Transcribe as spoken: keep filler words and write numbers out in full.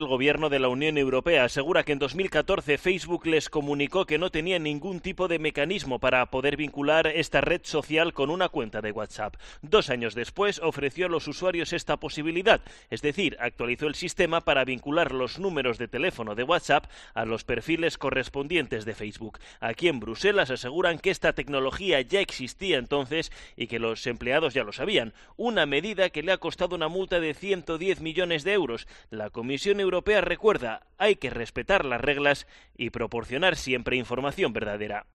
El gobierno de la Unión Europea asegura que en dos mil catorce Facebook les comunicó que no tenía ningún tipo de mecanismo para poder vincular esta red social con una cuenta de WhatsApp. Dos años después ofreció a los usuarios esta posibilidad, es decir, actualizó el sistema para vincular los números de teléfono de WhatsApp a los perfiles correspondientes de Facebook. Aquí en Bruselas aseguran que esta tecnología ya existía entonces y que los empleados ya lo sabían, una medida que le ha costado una multa de ciento diez millones de euros. La Comisión Europea Europea recuerda, hay que respetar las reglas y proporcionar siempre información verdadera.